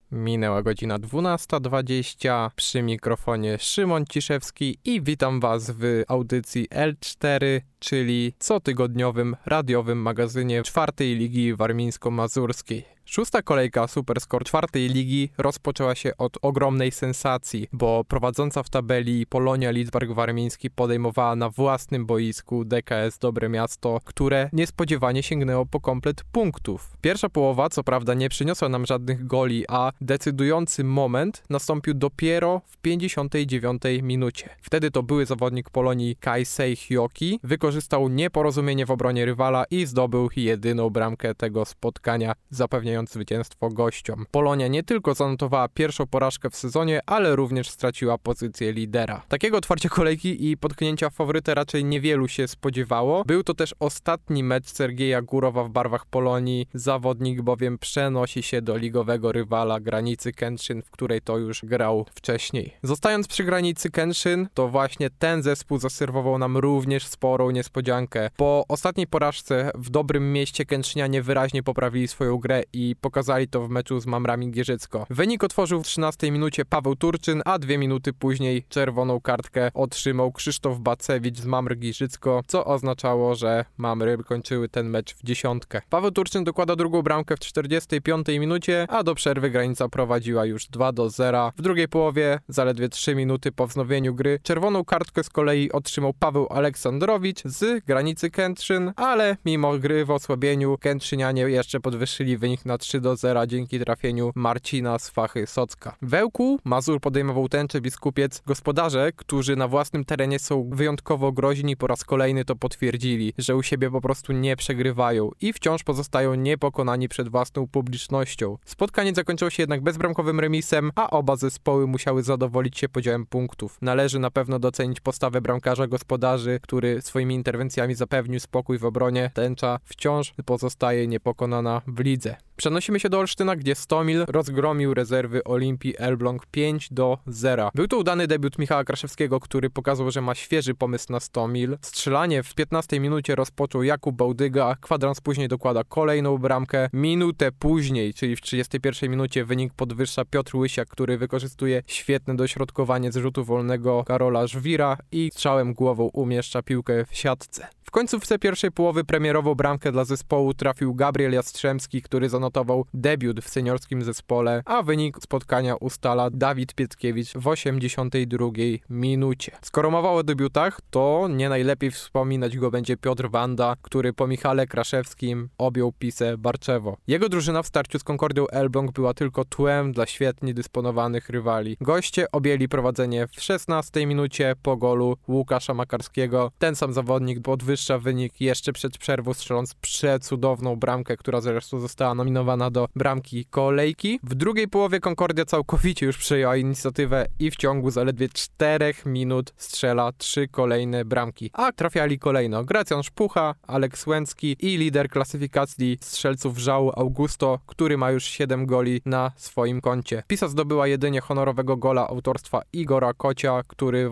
Minęła godzina 12:20, przy mikrofonie Szymon Ciszewski i witam Was w audycji L4, czyli cotygodniowym radiowym magazynie 4. Ligi Warmińsko-Mazurskiej. Szósta kolejka Superskor 4. Ligi rozpoczęła się od ogromnej sensacji, bo prowadząca w tabeli Polonia Lidzbark Warmiński podejmowała na własnym boisku DKS Dobre Miasto, które niespodziewanie sięgnęło po komplet punktów. Pierwsza połowa co prawda nie przyniosła nam żadnych goli, a decydujący moment nastąpił dopiero w 59 minucie. Wtedy to były zawodnik Polonii Kaisei Hyoki wykorzystał nieporozumienie w obronie rywala i zdobył jedyną bramkę tego spotkania, zapewniając zwycięstwo gościom. Polonia nie tylko zanotowała pierwszą porażkę w sezonie, ale również straciła pozycję lidera. Takiego otwarcia kolejki i potknięcia faworyta raczej niewielu się spodziewało. Był to też ostatni mecz Sergieja Górowa w barwach Polonii. Zawodnik bowiem przenosi się do ligowego rywala Granicy Kętrzyn, w której to już grał wcześniej. Zostając przy Granicy Kętrzyn, to właśnie ten zespół zaserwował nam również sporą niespodziankę. Po ostatniej porażce w Dobrym Mieście Kętrzynianie wyraźnie poprawili swoją grę i pokazali to w meczu z Mamrami Gierzycko. Wynik otworzył w 13 minucie Paweł Turczyn, a 2 minuty później czerwoną kartkę otrzymał Krzysztof Bacewicz z Mamr Gierzycko, co oznaczało, że Mamry kończyły ten mecz w dziesiątkę. Paweł Turczyn dokłada drugą bramkę w 45 minucie, a do przerwy Granica prowadziła już 2-0. W drugiej połowie, zaledwie 3 minuty po wznowieniu gry, czerwoną kartkę z kolei otrzymał Paweł Aleksandrowicz z Granicy Kętrzyn, ale mimo gry w osłabieniu Kętrzynianie jeszcze podwyższyli wynik na 3-0 dzięki trafieniu Marcina z Fachy Socka. W Ełku Mazur podejmował Tęcze Biskupiec. Gospodarze, którzy na własnym terenie są wyjątkowo groźni, po raz kolejny to potwierdzili, że u siebie po prostu nie przegrywają i wciąż pozostają niepokonani przed własną publicznością. Spotkanie zakończyło się jednak bezbramkowym remisem, a oba zespoły musiały zadowolić się podziałem punktów. Należy na pewno docenić postawę bramkarza gospodarzy, który swoimi interwencjami zapewnił spokój w obronie. Tęcza wciąż pozostaje niepokonana w lidze. Przenosimy się do Olsztyna, gdzie Stomil rozgromił rezerwy Olimpii Elbląg 5-0. Był to udany debiut Michała Kraszewskiego, który pokazał, że ma świeży pomysł na Stomil. Strzelanie w 15 minucie rozpoczął Jakub Bałdyga, kwadrans później dokłada kolejną bramkę. Minutę później, czyli w 31 minucie wynik podwyższa Piotr Łysiak, który wykorzystuje świetne dośrodkowanie z rzutu wolnego Karola Żwira i strzałem głową umieszcza piłkę w siatce. W końcówce pierwszej połowy premierową bramkę dla zespołu trafił Gabriel Jastrzębski, który zanotował debiut w seniorskim zespole, a wynik spotkania ustala Dawid Pietkiewicz w 82 minucie. Skoro mowa o debiutach, to nie najlepiej wspominać go będzie Piotr Wanda, który po Michale Kraszewskim objął Pisę Barczewo. Jego drużyna w starciu z Concordią Elbląg była tylko tłem dla świetnie dysponowanych rywali. Goście objęli prowadzenie w 16 minucie po golu Łukasza Makarskiego. Ten sam zawodnik podwyższa wynik jeszcze przed przerwą, strzeląc przecudowną bramkę, która zresztą została nominowana do bramki kolejki. W drugiej połowie Concordia całkowicie już przejęła inicjatywę i w ciągu zaledwie 4 minut strzela 3 kolejne bramki. A trafiali kolejno Gracjan Szpucha, Aleks Łęcki i lider klasyfikacji strzelców Żału Augusto, który ma już 7 goli na swoim koncie. Pisa zdobyła jedynie honorowego gola autorstwa Igora Kocia, który w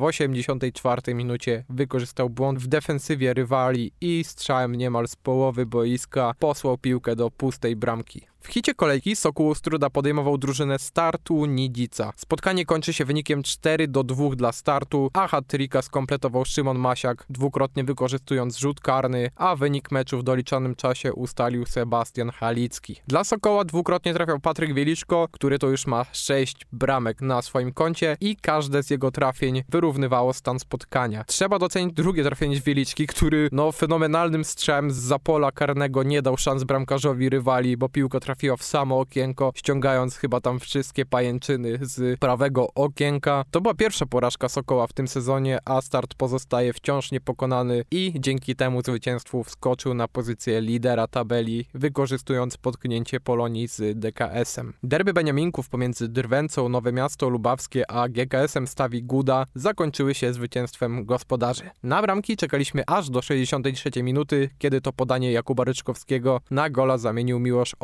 84 minucie wykorzystał błąd w defensywie rywali i strzałem niemal z połowy boiska posłał piłkę do pustej bramki. W hicie kolejki Sokół Ostróda podejmował drużynę Startu Nidzica. Spotkanie kończy się wynikiem 4-2 dla Startu, a hat-tricka skompletował Szymon Masiak, dwukrotnie wykorzystując rzut karny, a wynik meczu w doliczonym czasie ustalił Sebastian Halicki. Dla Sokoła dwukrotnie trafiał Patryk Wieliczko, który to już ma 6 bramek na swoim koncie i każde z jego trafień wyrównywało stan spotkania. Trzeba docenić drugie trafienie Wieliczki, który fenomenalnym strzałem z pola karnego nie dał szans bramkarzowi rywali, bo piłka trafiła w samo okienko, ściągając chyba tam wszystkie pajęczyny z prawego okienka. To była pierwsza porażka Sokoła w tym sezonie, a Start pozostaje wciąż niepokonany i dzięki temu zwycięstwu wskoczył na pozycję lidera tabeli, wykorzystując potknięcie Polonii z DKS-em. Derby Beniaminków pomiędzy Drwęcą Nowe Miasto Lubawskie a GKS-em Stawi Guda zakończyły się zwycięstwem gospodarzy. Na bramki czekaliśmy aż do 63 minuty, kiedy to podanie Jakuba Ryczkowskiego na gola zamienił Miłosz Olejniczak,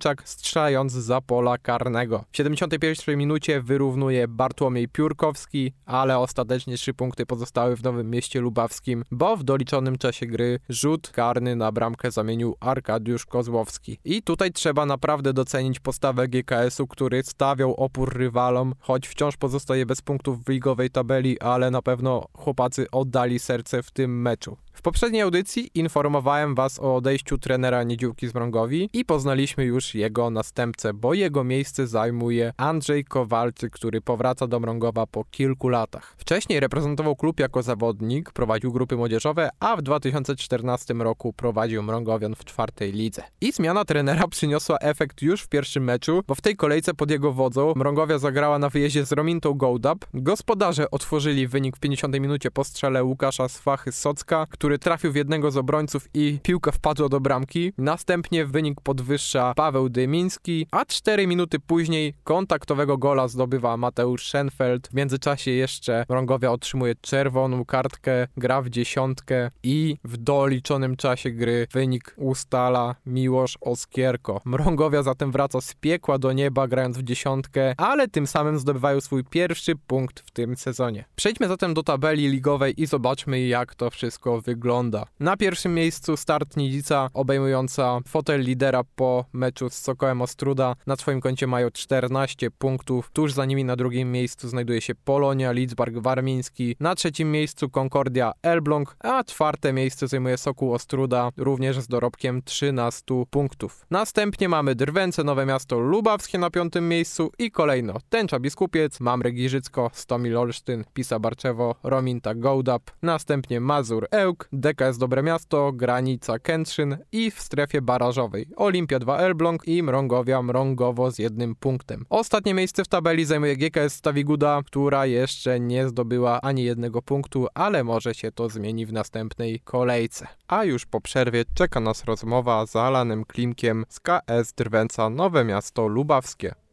Olejniczak, strzelając za pola karnego. W 71 minucie wyrównuje Bartłomiej Piórkowski, ale ostatecznie 3 punkty pozostały w Nowym Mieście Lubawskim, bo w doliczonym czasie gry rzut karny na bramkę zamienił Arkadiusz Kozłowski. I tutaj trzeba naprawdę docenić postawę GKS-u, który stawiał opór rywalom, choć wciąż pozostaje bez punktów w ligowej tabeli, ale na pewno chłopacy oddali serce w tym meczu. W poprzedniej audycji informowałem was o odejściu trenera Niedziółki z Mrągowi i poznaliśmy już jego następcę, bo jego miejsce zajmuje Andrzej Kowalczyk, który powraca do Mrągowa po kilku latach. Wcześniej reprezentował klub jako zawodnik, prowadził grupy młodzieżowe, a w 2014 roku prowadził Mrągowian w 4. lidze. I zmiana trenera przyniosła efekt już w pierwszym meczu, bo w tej kolejce pod jego wodzą Mrągowia zagrała na wyjeździe z Romintą Gołdap. Gospodarze otworzyli wynik w 50 minucie po strzale Łukasza Swachy-Socka, który trafił w jednego z obrońców i piłka wpadła do bramki. Następnie wynik podwyższa Paweł Dymiński, a 4 minuty później kontaktowego gola zdobywa Mateusz Schenfeld. W międzyczasie jeszcze Mrągowia otrzymuje czerwoną kartkę, gra w 10 i w doliczonym czasie gry wynik ustala Miłosz Oskierko. Mrągowia zatem wraca z piekła do nieba, grając w 10, ale tym samym zdobywają swój pierwszy punkt w tym sezonie. Przejdźmy zatem do tabeli ligowej i zobaczmy, jak to wszystko wygląda. Na pierwszym miejscu Start Nidzica, obejmująca fotel lidera po meczu z Sokołem Ostróda. Na swoim koncie mają 14 punktów. Tuż za nimi na drugim miejscu znajduje się Polonia Lidzbark Warmiński. Na trzecim miejscu Concordia Elbląg, a 4. miejsce zajmuje Sokół Ostróda, również z dorobkiem 13 punktów. Następnie mamy Drwęce Nowe Miasto Lubawskie na 5. miejscu i kolejno Tęcza Biskupiec, Mamre Giżycko, Stomil Olsztyn, Pisa Barczewo, Rominta Gołdap, następnie Mazur Ełk, DKS Dobre Miasto, Granica Kętrzyn i w strefie barażowej Olimpia 2 Elbląg i Mrągowia Mrągowo z 1 punktem. Ostatnie miejsce w tabeli zajmuje GKS Stawiguda, która jeszcze nie zdobyła ani 1 punktu, ale może się to zmieni w następnej kolejce. A już po przerwie czeka nas rozmowa z Alanem Klimkiem z KS Drwęca Nowe Miasto Lubawskie.